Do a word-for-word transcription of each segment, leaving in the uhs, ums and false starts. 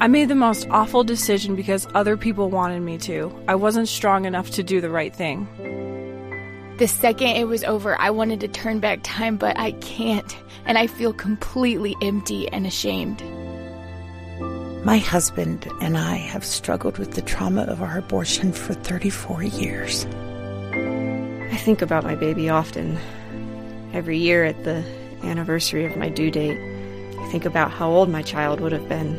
I made the most awful decision because other people wanted me to. I wasn't strong enough to do the right thing. The second it was over, I wanted to turn back time, but I can't, and I feel completely empty and ashamed. My husband and I have struggled with the trauma of our abortion for thirty-four years. I think about my baby often. Every year at the anniversary of my due date, I think about how old my child would have been.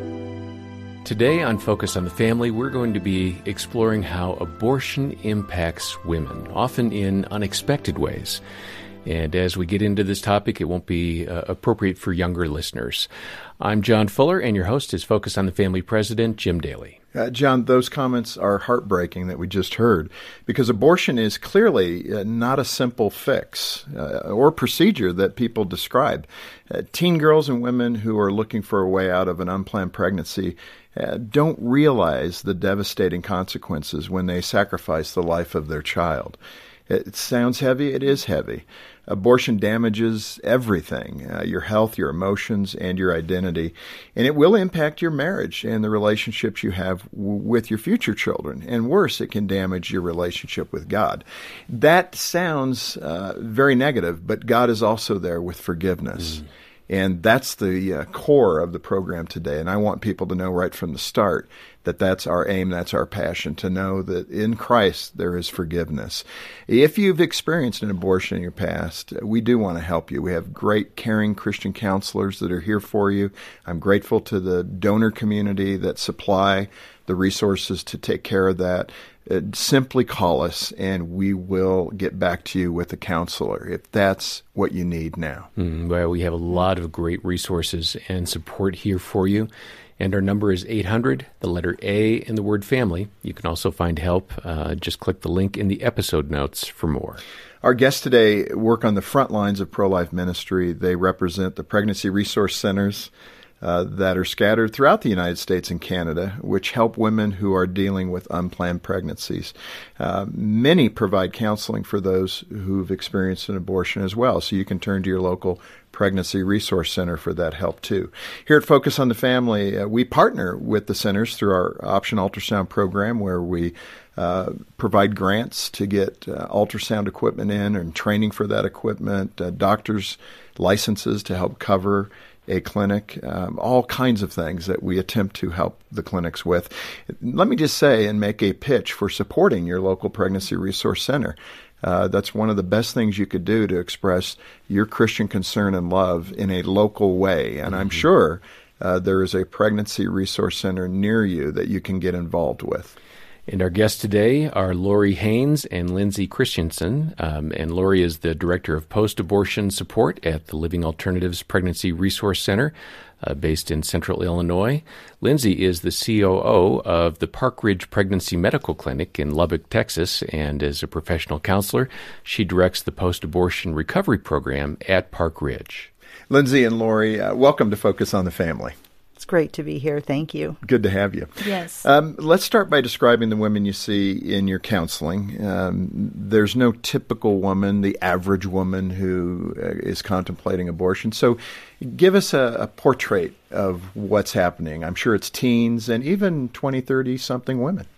Today on Focus on the Family, we're going to be exploring how abortion impacts women, often in unexpected ways. And as we get into this topic, it won't be uh, appropriate for younger listeners. I'm John Fuller, and your host is Focus on the Family President Jim Daly. Uh, John, those comments are heartbreaking that we just heard, because abortion is clearly uh, not a simple fix uh, or procedure that people describe. Uh, teen girls and women who are looking for a way out of an unplanned pregnancy uh, don't realize the devastating consequences when they sacrifice the life of their child. It sounds heavy. It is heavy. Abortion damages everything, uh, your health, your emotions, and your identity. And it will impact your marriage and the relationships you have w- with your future children. And worse, it can damage your relationship with God. That sounds uh, very negative, but God is also there with forgiveness. Mm. And that's the uh, core of the program today. And I want people to know right from the start that that's our aim, that's our passion, to know that in Christ there is forgiveness. If you've experienced an abortion in your past, we do want to help you. We have great, caring Christian counselors that are here for you. I'm grateful to the donor community that supply the resources to take care of that. Uh, simply call us and we will get back to you with a counselor if that's what you need now. Mm, well, we have a lot of great resources and support here for you. And our number is eight hundred, the letter A in the word family. You can also find help. Uh, just click the link in the episode notes for more. Our guests today work on the front lines of pro-life ministry. They represent the pregnancy resource centers Uh, that are scattered throughout the United States and Canada, which help women who are dealing with unplanned pregnancies. Uh, many provide counseling for those who've experienced an abortion as well, so you can turn to your local pregnancy resource center for that help too. Here at Focus on the Family, uh, we partner with the centers through our Option Ultrasound program, where we uh, provide grants to get uh, ultrasound equipment in and training for that equipment, uh, doctors' licenses to help cover a clinic, um, all kinds of things that we attempt to help the clinics with. Let me just say and make a pitch for supporting your local pregnancy resource center. Uh, that's one of the best things you could do to express your Christian concern and love in a local way. And mm-hmm. I'm sure uh, there is a pregnancy resource center near you that you can get involved with. And our guests today are Lori Haynes and Lindsay Christensen. Um, and Lori is the Director of Post-Abortion Support at the Living Alternatives Pregnancy Resource Center, uh, based in Central Illinois. Lindsay is the C O O of the Park Ridge Pregnancy Medical Clinic in Lubbock, Texas, and as a professional counselor, she directs the post-abortion recovery program at Park Ridge. Lindsay and Lori, uh, welcome to Focus on the Family. It's great to be here. Thank you. Good to have you. Yes. Um, let's start by describing the women you see in your counseling. Um, there's no typical woman, the average woman who uh, is contemplating abortion. So give us a, a portrait of what's happening. I'm sure it's teens and even twenty, thirty-something women.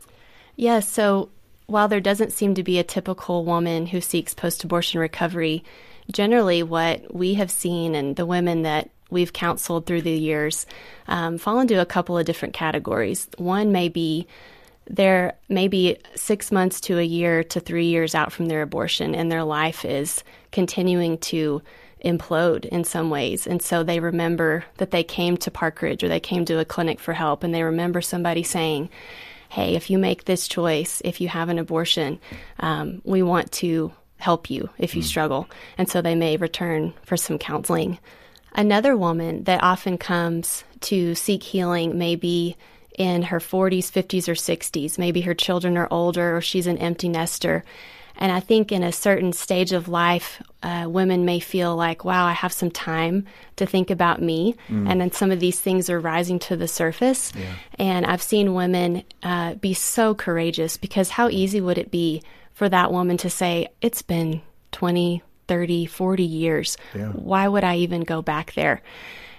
Yes. So while there doesn't seem to be a typical woman who seeks post-abortion recovery, generally what we have seen and the women that we've counseled through the years um, fall into a couple of different categories. One may be they're maybe six months to a year to three years out from their abortion, and their life is continuing to implode in some ways. And so they remember that they came to Park Ridge or they came to a clinic for help, and they remember somebody saying, hey, if you make this choice, if you have an abortion, um, we want to help you if you mm. struggle. And so they may return for some counseling. Another woman that often comes to seek healing may be in her forties, fifties, or sixties. Maybe her children are older or she's an empty nester. And I think in a certain stage of life, uh, women may feel like, wow, I have some time to think about me. Mm. And then some of these things are rising to the surface. Yeah. And I've seen women uh, be so courageous, because how easy would it be for that woman to say, it's been twenty, thirty, forty years. Yeah. Why would I even go back there?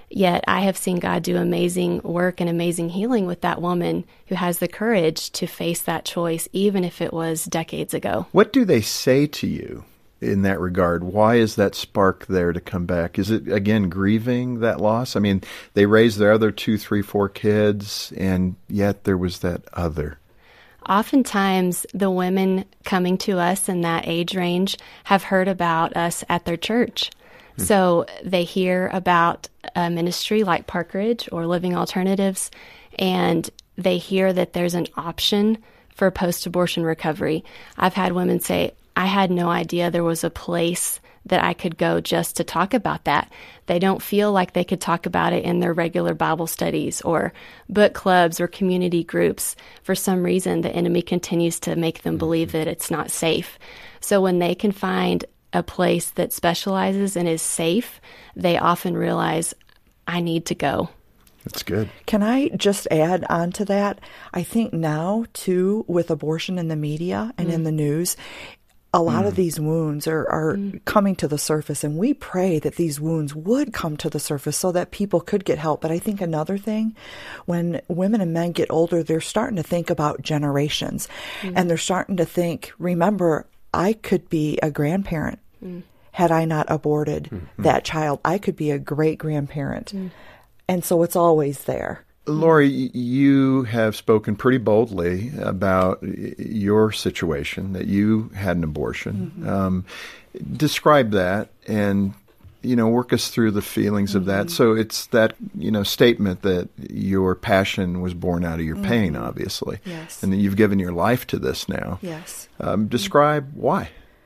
Yet I have seen God do amazing work and amazing healing with that woman who has the courage to face that choice, even if it was decades ago. What do they say to you in that regard? Why is that spark there to come back? Is it, again, grieving that loss? I mean, they raised their other two, three, four kids, and yet there was that other. Oftentimes, the women coming to us in that age range have heard about us at their church. Mm-hmm. So they hear about a ministry like Parkridge or Living Alternatives, and they hear that there's an option for post-abortion recovery. I've had women say, I had no idea there was a place that I could go just to talk about that. They don't feel like they could talk about it in their regular Bible studies or book clubs or community groups. For some reason, the enemy continues to make them believe that it's not safe. So when they can find a place that specializes and is safe, they often realize, I need to go. That's good. Can I just add on to that? I think now, too, with abortion in the media and mm. in the news, a lot mm. of these wounds are, are mm. coming to the surface, and we pray that these wounds would come to the surface so that people could get help. But I think another thing, when women and men get older, they're starting to think about generations, mm. and they're starting to think, remember, I could be a grandparent mm. had I not aborted mm-hmm. that child. I could be a great-grandparent. Mm. And so it's always there. Lori, you have spoken pretty boldly about your situation, that you had an abortion. Mm-hmm. Um, describe that and, you know, work us through the feelings mm-hmm. of that. So it's that, you know, statement that your passion was born out of your mm-hmm. pain, obviously. Yes. And that you've given your life to this now. Yes. Um, describe mm-hmm. why.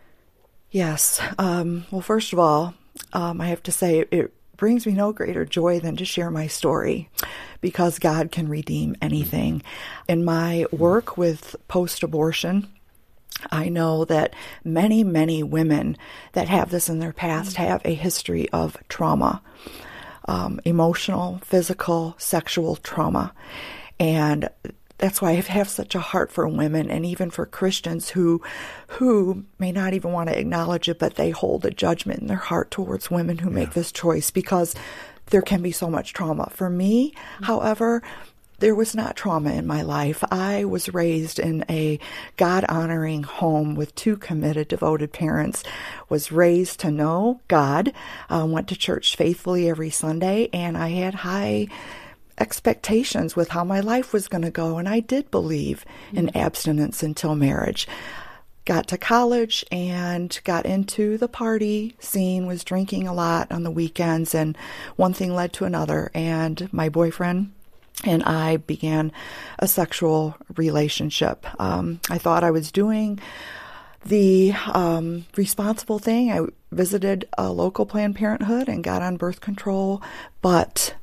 Yes. Um, well, first of all, um, I have to say it, it brings me no greater joy than to share my story, because God can redeem anything. In my work with post-abortion, I know that many, many women that have this in their past have a history of trauma, um, emotional, physical, sexual trauma. And that's why I have such a heart for women, and even for Christians who who may not even want to acknowledge it, but they hold a judgment in their heart towards women who yeah. make this choice, because there can be so much trauma. For me, however, there was not trauma in my life. I was raised in a God-honoring home with two committed, devoted parents, was raised to know God, uh, went to church faithfully every Sunday, and I had high expectations with how my life was going to go, and I did believe in mm-hmm. abstinence until marriage. Got to college and got into the party scene, was drinking a lot on the weekends, and one thing led to another, and my boyfriend and I began a sexual relationship. Um, I thought I was doing the um, responsible thing. I visited a local Planned Parenthood and got on birth control, but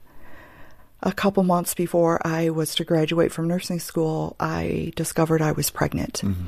a couple months before I was to graduate from nursing school, I discovered I was pregnant. Mm-hmm.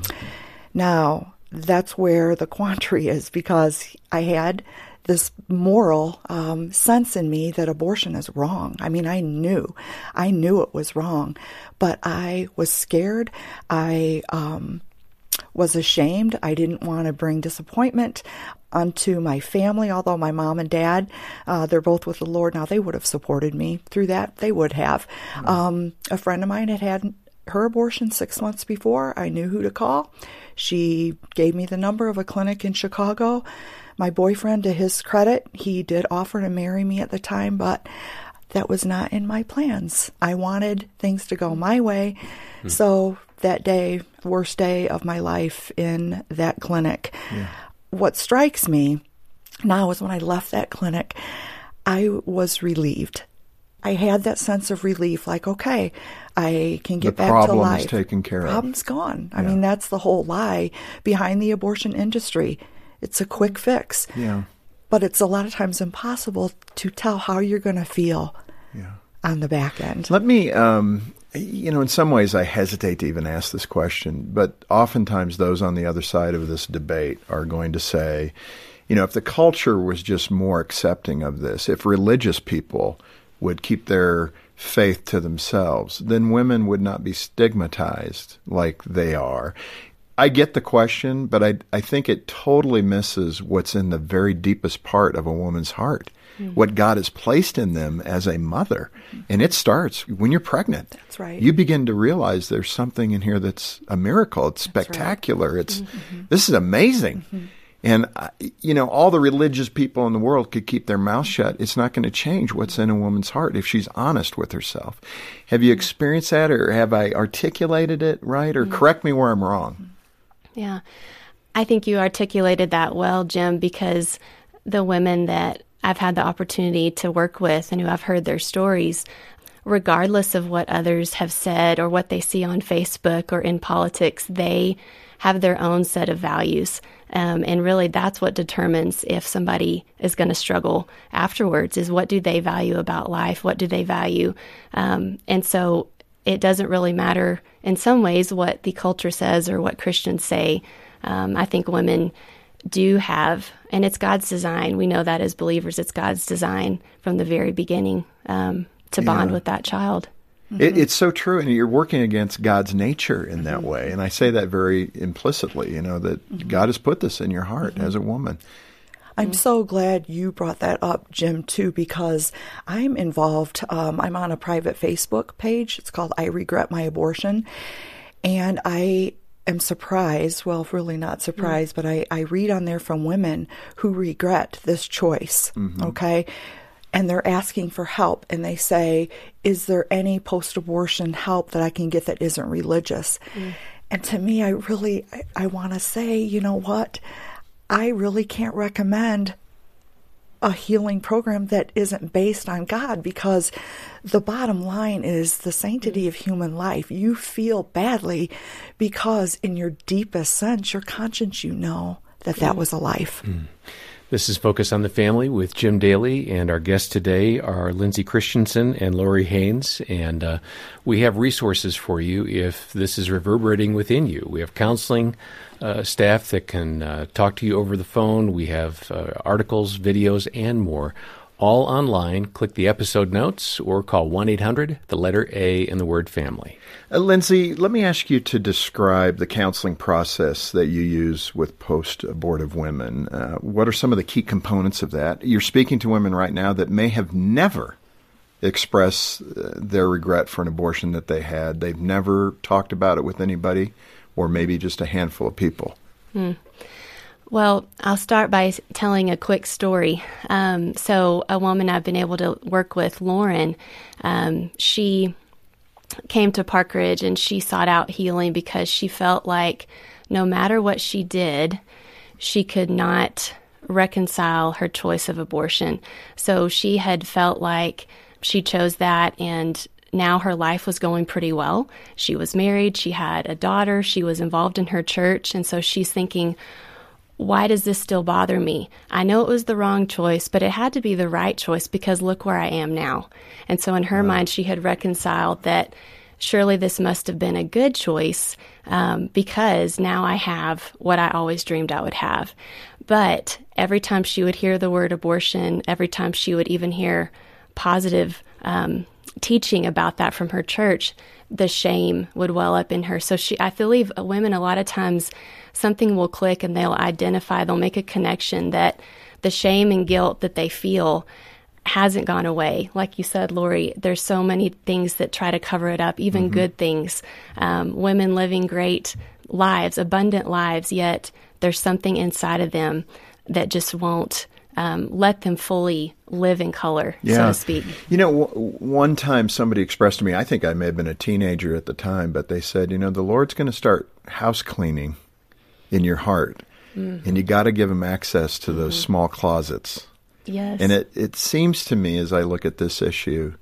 Now, that's where the quandary is, because I had this moral um, sense in me that abortion is wrong. I mean, I knew. I knew it was wrong, but I was scared. I um, was ashamed. I didn't want to bring disappointment unto my family, although my mom and dad, uh, they're both with the Lord now. They would have supported me through that. They would have. Mm-hmm. Um, a friend of mine had had her abortion six months before. I knew who to call. She gave me the number of a clinic in Chicago. My boyfriend, to his credit, he did offer to marry me at the time, but that was not in my plans. I wanted things to go my way. Mm-hmm. So that day, worst day of my life in that clinic. Yeah. What strikes me now is when I left that clinic, I was relieved. I had that sense of relief, like, okay, I can get the back to life. The problem is taken care of. The problem's gone. I yeah. mean, that's the whole lie behind the abortion industry. It's a quick fix. Yeah. But it's a lot of times impossible to tell how you're going to feel yeah. on the back end. Let me, um, you know, in some ways I hesitate to even ask this question, but oftentimes those on the other side of this debate are going to say, you know, if the culture was just more accepting of this, if religious people would keep their faith to themselves, then women would not be stigmatized like they are. I get the question, but I, I think it totally misses what's in the very deepest part of a woman's heart, mm-hmm. what God has placed in them as a mother. Mm-hmm. And it starts when you're pregnant. That's right. You begin to realize there's something in here that's a miracle. It's that's spectacular. Right. It's mm-hmm. This is amazing. Mm-hmm. And, uh, you know, all the religious people in the world could keep their mouth shut. It's not going to change what's in a woman's heart if she's honest with herself. Have you experienced that, or have I articulated it right? Or mm-hmm. correct me where I'm wrong. Yeah. I think you articulated that well, Jim, because the women that I've had the opportunity to work with and who I've heard their stories, regardless of what others have said or what they see on Facebook or in politics, they have their own set of values. Um, and really, that's what determines if somebody is going to struggle afterwards, is what do they value about life? What do they value? Um, and so it doesn't really matter in some ways what the culture says or what Christians say. Um, I think women do have, and it's God's design. We know that as believers, it's God's design from the very beginning um, to bond yeah. with that child. It, it's so true, and you're working against God's nature in that way. And I say that very implicitly, you know, that mm-hmm. God has put this in your heart mm-hmm. as a woman. I'm so glad you brought that up, Jim, too, because I'm involved. Um, I'm on a private Facebook page. It's called I Regret My Abortion. And I am surprised, well, really not surprised, mm-hmm. but I, I read on there from women who regret this choice, mm-hmm. okay? And they're asking for help, and they say, is there any post-abortion help that I can get that isn't religious? Mm. And to me, I really, I, I want to say, you know what? I really can't recommend a healing program that isn't based on God, because the bottom line is the sanctity of human life. You feel badly because in your deepest sense, your conscience, you know that that was a life. Mm. This is Focus on the Family with Jim Daly, and our guests today are Lindsay Christensen and Lori Haynes, and uh, we have resources for you if this is reverberating within you. We have counseling uh, staff that can uh, talk to you over the phone. We have uh, articles, videos, and more, all online. Click the episode notes or call one eight hundred, the letter A, and the word family. Uh, Lindsay, let me ask you to describe the counseling process that you use with post-abortive women. Uh, what are some of the key components of that? You're speaking to women right now that may have never expressed uh, their regret for an abortion that they had. They've never talked about it with anybody, or maybe just a handful of people. Hmm. Well, I'll start by telling a quick story. Um, so a woman I've been able to work with, Lauren, um, she came to Park Ridge and she sought out healing because she felt like no matter what she did, she could not reconcile her choice of abortion. So she had felt like she chose that, and now her life was going pretty well. She was married, she had a daughter, she was involved in her church, and so she's thinking, why does this still bother me? I know it was the wrong choice, but it had to be the right choice because look where I am now. And so in her wow. mind, she had reconciled that surely this must have been a good choice um, because now I have what I always dreamed I would have. But every time she would hear the word abortion, every time she would even hear positive um, teaching about that from her church, the shame would well up in her. So she, I believe women a lot of times something will click and they'll identify, they'll make a connection that the shame and guilt that they feel hasn't gone away. Like you said, Lori, there's so many things that try to cover it up, even mm-hmm. good things. Um, women living great lives, abundant lives, yet there's something inside of them that just won't um, let them fully live in color, yeah. so to speak. You know, w- one time somebody expressed to me, I think I may have been a teenager at the time, but they said, you know, the Lord's going to start house cleaning in your heart, mm-hmm. and you got to give him access to those mm-hmm. small closets. Yes. And it, it seems to me, as I look at this issue,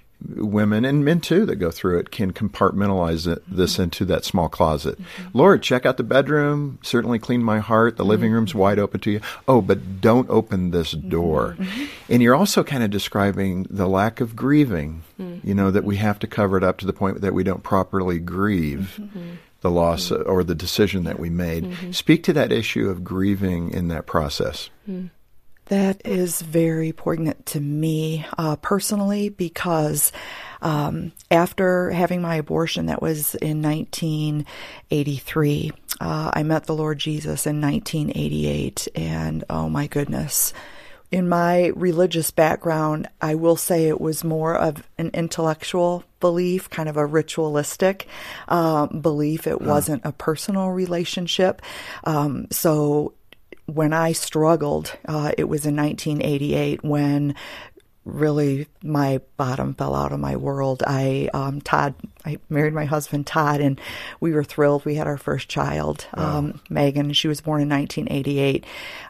women and men too that go through it can compartmentalize it, mm-hmm. this into that small closet. Mm-hmm. Lord, check out the bedroom, certainly clean my heart, the mm-hmm. living room's wide open to you. Oh, but don't open this door. Mm-hmm. And you're also kind of describing the lack of grieving, mm-hmm. you know, that we have to cover it up to the point that we don't properly grieve. Mm-hmm. the loss mm-hmm. or the decision that we made. Mm-hmm. Speak to that issue of grieving in that process. Mm-hmm. That is very poignant to me uh, personally because um, after having my abortion, that was in nineteen eighty-three, uh, I met the Lord Jesus in nineteen eighty-eight, and oh my goodness. In my religious background, I will say it was more of an intellectual belief, kind of a ritualistic uh, belief. It wasn't a personal relationship. Um, so when I struggled, uh, it was in nineteen eighty-eight when really my bottom fell out of my world. I, um, Todd, I married my husband, Todd, and we were thrilled. We had our first child, wow. um, Megan. She was born in nineteen eighty-eight.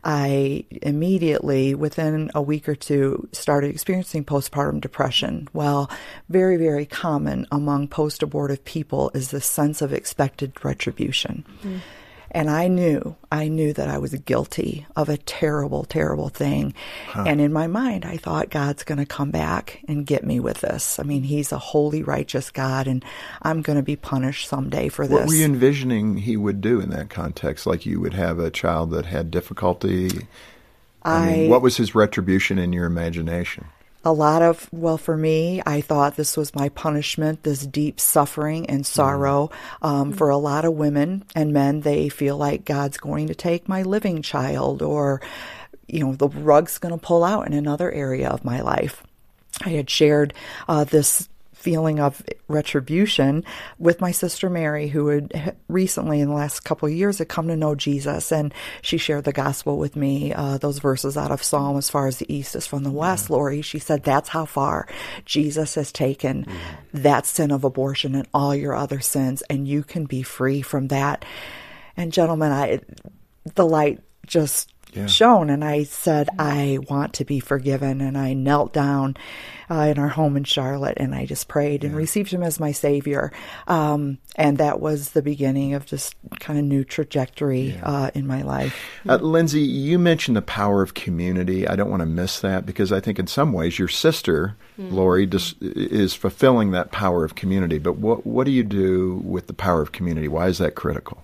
I immediately, within a week or two, started experiencing postpartum depression. Well, very, very common among post-abortive people is the sense of expected retribution. Mm-hmm. And I knew, I knew that I was guilty of a terrible, terrible thing. Huh. And in my mind, I thought God's going to come back and get me with this. I mean, he's a holy, righteous God, and I'm going to be punished someday for this. What were you envisioning he would do in that context? Like you would have a child that had difficulty? I, I mean, what was his retribution in your imagination? A lot of, well, for me, I thought this was my punishment, this deep suffering and sorrow. Mm. Um, for a lot of women and men, they feel like God's going to take my living child, or, you know, the rug's going to pull out in another area of my life. I had shared uh, this feeling of retribution with my sister Mary, who had recently in the last couple of years had come to know Jesus, and she shared the gospel with me, uh, those verses out of Psalm, as far as the east is from the west, yeah. Lori. She said, that's how far Jesus has taken mm. that sin of abortion and all your other sins, and you can be free from that. And gentlemen, I, the light just Yeah. shown, and I said, I want to be forgiven, and I knelt down uh, in our home in Charlotte, and I just prayed yeah. and received him as my Savior, um, and that was the beginning of just kind of new trajectory yeah. uh, in my life. Uh, Lindsay, you mentioned the power of community. I don't want to miss that, because I think in some ways your sister, mm-hmm. Lori, just is fulfilling that power of community, but what, what do you do with the power of community? Why is that critical?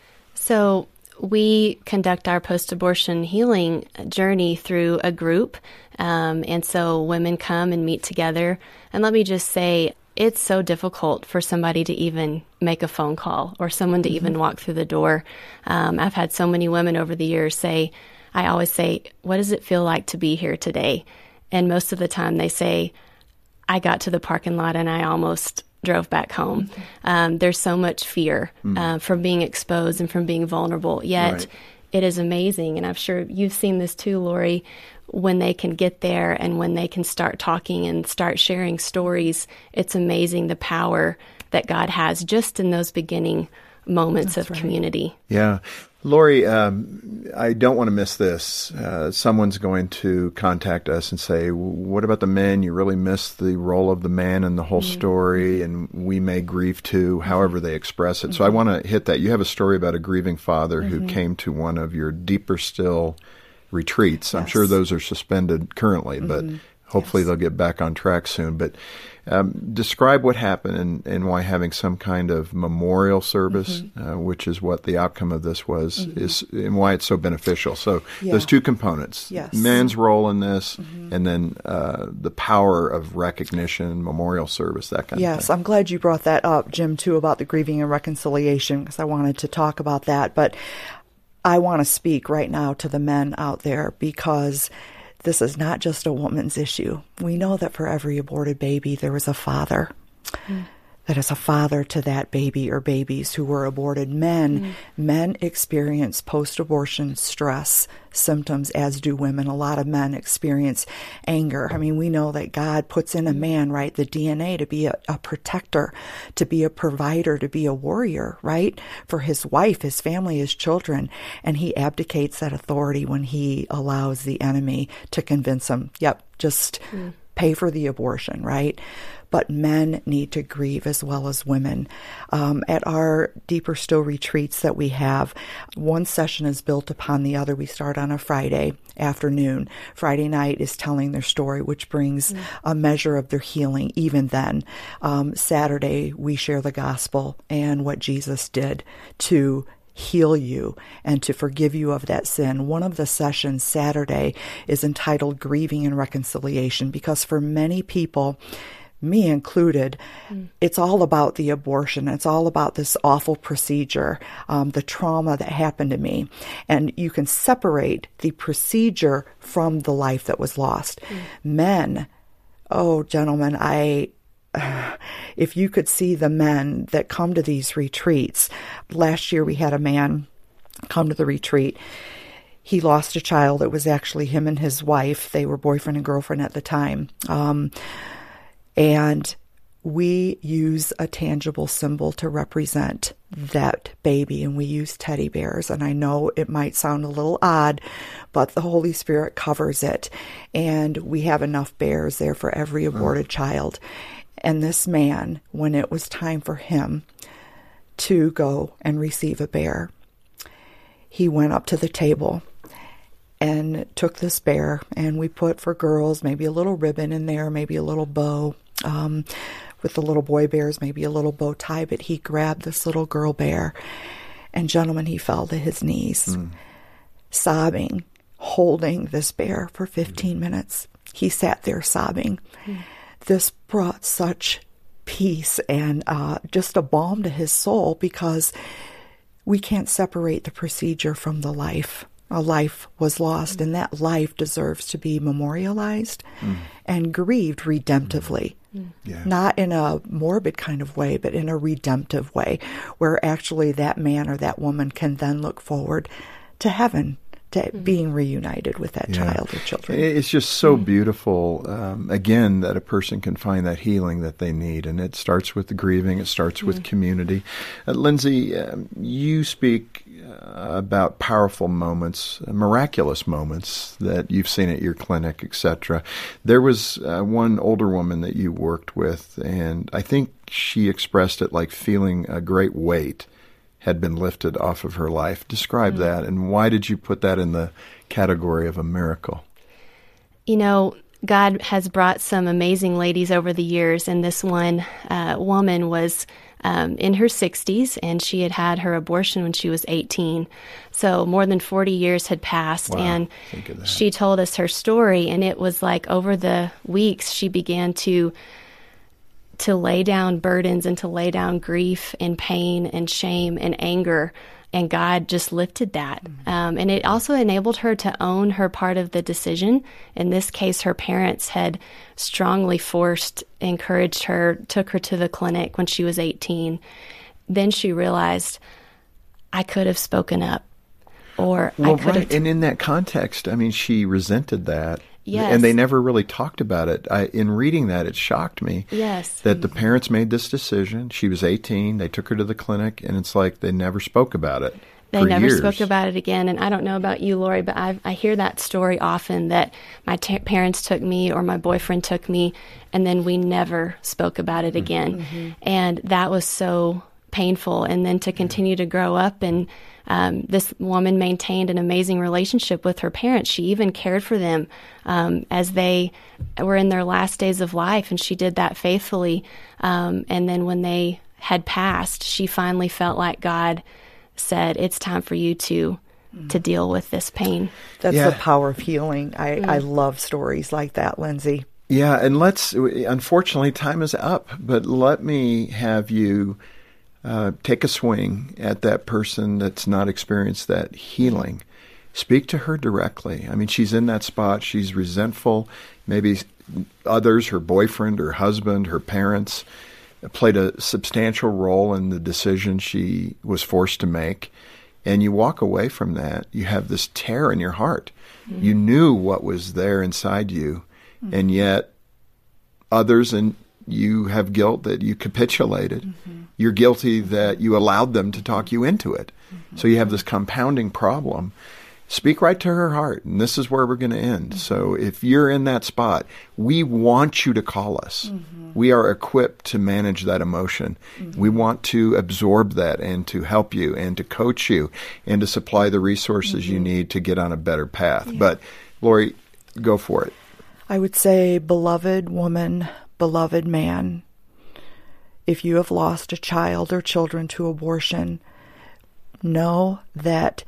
So we conduct our post-abortion healing journey through a group, um, and so women come and meet together. And let me just say, it's so difficult for somebody to even make a phone call or someone to mm-hmm. even walk through the door. Um, I've had so many women over the years say, I always say, what does it feel like to be here today? And most of the time they say, I got to the parking lot and I almost drove back home. Mm-hmm. Um, there's so much fear mm. uh, from being exposed and from being vulnerable. Yet right. it is amazing, and I'm sure you've seen this too, Lori, when they can get there and when they can start talking and start sharing stories. It's amazing the power that God has just in those beginning moments That's of right. community. Yeah. Lori, um, I don't want to miss this. Uh, someone's going to contact us and say, what about the men? You really missed the role of the man in the whole mm-hmm. story, and we may grieve too, however they express it. Mm-hmm. So I want to hit that. You have a story about a grieving father mm-hmm. who came to one of your Deeper Still retreats. Yes. I'm sure those are suspended currently, mm-hmm. but hopefully yes. they'll get back on track soon. But um, describe what happened and, and why having some kind of memorial service, mm-hmm. uh, which is what the outcome of this was, mm-hmm. is and why it's so beneficial. So yeah. those two components, yes. man's role in this, mm-hmm. and then uh, the power of recognition, memorial service, that kind yes, of thing. Yes, I'm glad you brought that up, Jim, too, about the grieving and reconciliation, because I wanted to talk about that. But I want to speak right now to the men out there, because this is not just a woman's issue. We know that for every aborted baby, there is a father. Mm. That is a father to that baby or babies who were aborted. Men, mm. men experience post-abortion stress symptoms, as do women. A lot of men experience anger. I mean, we know that God puts in a man, right, the D N A to be a, a protector, to be a provider, to be a warrior, right, for his wife, his family, his children. And he abdicates that authority when he allows the enemy to convince him, yep, just mm. pay for the abortion, right? But men need to grieve as well as women. Um, at our Deeper Still retreats that we have, one session is built upon the other. We start on a Friday afternoon. Friday night is telling their story, which brings mm. a measure of their healing even then. Um, Saturday, we share the gospel and what Jesus did to heal you and to forgive you of that sin. One of the sessions Saturday is entitled Grieving and Reconciliation, because for many people, me included, mm. it's all about the abortion. It's all about this awful procedure, um, the trauma that happened to me. And you can separate the procedure from the life that was lost. Mm. Men, oh, gentlemen, I... if you could see the men that come to these retreats. Last year we had a man come to the retreat. He lost a child. It was actually him and his wife. They were boyfriend and girlfriend at the time. Um, and we use a tangible symbol to represent that baby, and we use teddy bears. And I know it might sound a little odd, but the Holy Spirit covers it. And we have enough bears there for every aborted oh. child. And this man, when it was time for him to go and receive a bear, he went up to the table and took this bear, and we put for girls maybe a little ribbon in there, maybe a little bow. Um, with the little boy bears, maybe a little bow tie, but he grabbed this little girl bear, and gentlemen, he fell to his knees, mm. sobbing, holding this bear for fifteen mm. minutes. He sat there sobbing. Mm. This brought such peace and uh, just a balm to his soul, because we can't separate the procedure from the life. A life was lost, mm. and that life deserves to be memorialized mm. and grieved redemptively. Mm. Yeah. Not in a morbid kind of way, but in a redemptive way, where actually that man or that woman can then look forward to heaven, to mm. being reunited with that yeah. child or children. It's just so mm. beautiful, um, again, that a person can find that healing that they need. And it starts with the grieving. It starts mm. with community. Uh, Lindsay, um, you speak uh, about powerful moments, uh, miraculous moments that you've seen at your clinic, et cetera. There was uh, one older woman that you worked with, and I think she expressed it like feeling a great weight had been lifted off of her life. Describe mm-hmm. that, and why did you put that in the category of a miracle? You know, God has brought some amazing ladies over the years, and this one uh, woman was um, in her sixties, and she had had her abortion when she was eighteen. So more than forty years had passed, wow. and she told us her story, and it was like over the weeks she began to to lay down burdens and to lay down grief and pain and shame and anger. And God just lifted that. Mm-hmm. Um, and it also enabled her to own her part of the decision. In this case, her parents had strongly forced, encouraged her, took her to the clinic when she was eighteen. Then she realized, I could have spoken up. Or well, I could right. have... T- and in that context, I mean, she resented that. Yes. And they never really talked about it. I, in reading that, it shocked me yes. that the parents made this decision. She was eighteen. They took her to the clinic, and it's like they never spoke about it. They for never years. spoke about it again. And I don't know about you, Lori, but I've, I hear that story often, that my t- parents took me or my boyfriend took me, and then we never spoke about it again. Mm-hmm. And that was so painful. And then to continue to grow up, and um, this woman maintained an amazing relationship with her parents. She even cared for them um, as they were in their last days of life, and she did that faithfully. Um, and then when they had passed, she finally felt like God said, it's time for you to to deal with this pain. That's yeah. the power of healing. I, mm. I love stories like that, Lindsay. Yeah, and let's, unfortunately, time is up, but let me have you uh, take a swing at that person that's not experienced that healing. Speak to her directly. I mean, she's in that spot. She's resentful. Maybe others, her boyfriend, her husband, her parents, played a substantial role in the decision she was forced to make. And you walk away from that, you have this tear in your heart. Mm-hmm. You knew what was there inside you, mm-hmm. and yet others, and you have guilt that you capitulated. Mm-hmm. You're guilty that you allowed them to talk you into it. Mm-hmm. So you have this compounding problem. Speak right to her heart, and this is where we're going to end. Mm-hmm. So if you're in that spot, we want you to call us. Mm-hmm. We are equipped to manage that emotion. Mm-hmm. We want to absorb that and to help you and to coach you and to supply the resources mm-hmm. you need to get on a better path. Yeah. But, Lori, go for it. I would say, beloved woman, beloved man, if you have lost a child or children to abortion, know that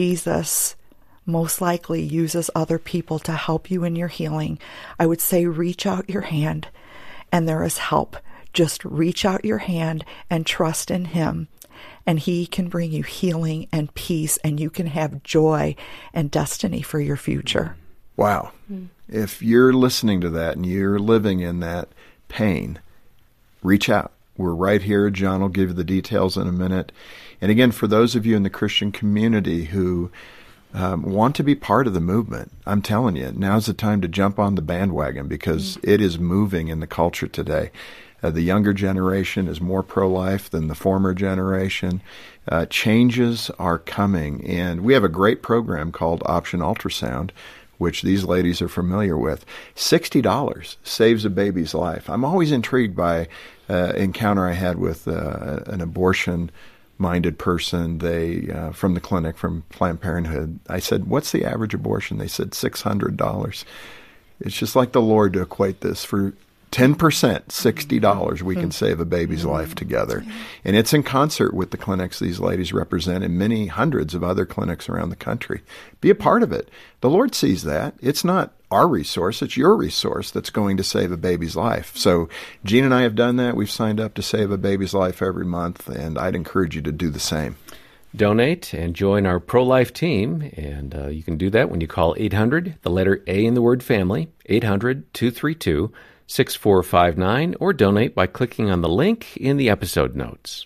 Jesus most likely uses other people to help you in your healing. I would say reach out your hand, and there is help. Just reach out your hand and trust in Him, and He can bring you healing and peace, and you can have joy and destiny for your future. Wow. Mm. If you're listening to that and you're living in that pain, reach out. We're right here. John will give you the details in a minute. And again, for those of you in the Christian community who um, want to be part of the movement, I'm telling you, now's the time to jump on the bandwagon, because mm. it is moving in the culture today. Uh, the younger generation is more pro-life than the former generation. Uh, changes are coming, and we have a great program called Option Ultrasound, which these ladies are familiar with. sixty dollars saves a baby's life. I'm always intrigued by uh, encounter I had with uh, an abortion-minded person. They uh, from the clinic, from Planned Parenthood. I said, "What's the average abortion?" They said six hundred dollars. It's just like the Lord to equate this for ten percent, sixty dollars, we can save a baby's life together. And it's in concert with the clinics these ladies represent and many hundreds of other clinics around the country. Be a part of it. The Lord sees that. It's not our resource, it's your resource that's going to save a baby's life. So Jean and I have done that. We've signed up to save a baby's life every month, and I'd encourage you to do the same. Donate and join our pro-life team, and uh, you can do that when you call eight hundred, the letter A in the word family, eight hundred, two three two, six four five nine, or donate by clicking on the link in the episode notes.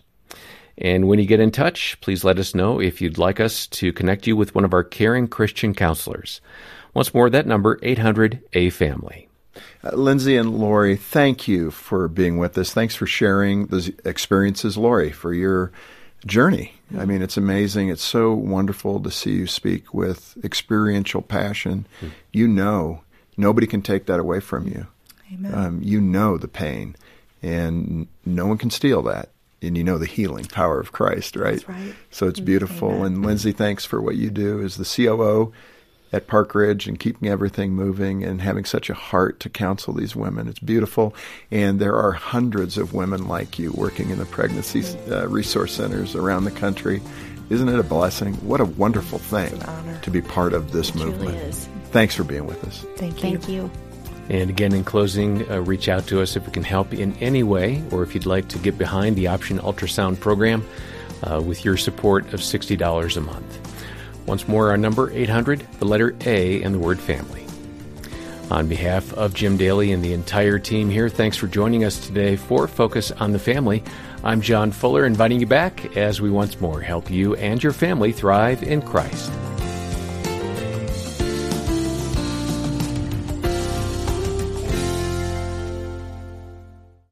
And when you get in touch, please let us know if you'd like us to connect you with one of our caring Christian counselors. Once more, that number, eight hundred, A family. Uh, Lindsay and Lori, thank you for being with us. Thanks for sharing those experiences, Lori, for your journey. Mm-hmm. I mean, it's amazing. It's so wonderful to see you speak with experiential passion. Mm-hmm. You know, nobody can take that away from you. Amen. Um, you know the pain, and no one can steal that. And you know the healing power of Christ, right? That's right. So it's beautiful. Amen. And Lindsay, thanks for what you do as the C O O at Park Ridge and keeping everything moving and having such a heart to counsel these women. It's beautiful. And there are hundreds of women like you working in the pregnancy uh, resource centers around the country. Isn't it a blessing? What a wonderful thing to be part of this it movement. Truly is. Thanks for being with us. Thank you. Thank you. And again, in closing, uh, reach out to us if we can help in any way, or if you'd like to get behind the Option Ultrasound program uh, with your support of sixty dollars a month. Once more, our number, eight hundred, the letter A, and the word family. On behalf of Jim Daly and the entire team here, thanks for joining us today for Focus on the Family. I'm John Fuller, inviting you back as we once more help you and your family thrive in Christ.